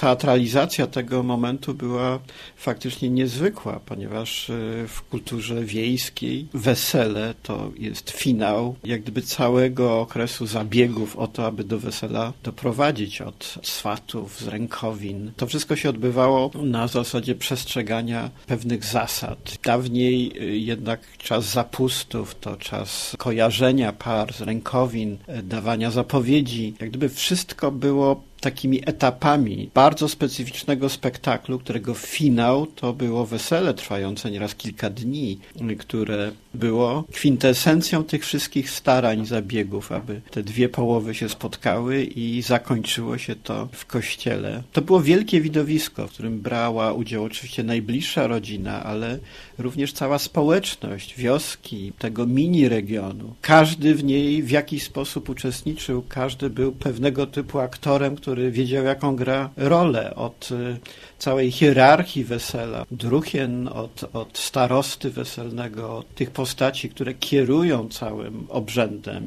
teatralizacja tego momentu była faktycznie niezwykła, ponieważ w kulturze wiejskiej wesele to jest finał jak gdyby całego okresu zabiegów o to, aby do wesela doprowadzić, od swatów, z rękowin. To wszystko się odbywało na zasadzie przestrzegania pewnych zasad. Dawniej jednak czas zapustów to czas kojarzenia par z rękowin, dawania zapowiedzi. Jak gdyby wszystko było takimi etapami bardzo specyficznego spektaklu, którego finał to było wesele trwające nieraz kilka dni, które było kwintesencją tych wszystkich starań, zabiegów, aby te dwie połowy się spotkały i zakończyło się to w kościele. To było wielkie widowisko, w którym brała udział oczywiście najbliższa rodzina, ale również cała społeczność, wioski, tego mini regionu. Każdy w niej w jakiś sposób uczestniczył, każdy był pewnego typu aktorem, który wiedział, jaką gra rolę, od całej hierarchii wesela, druhien, od starosty weselnego, od tych postaci, które kierują całym obrzędem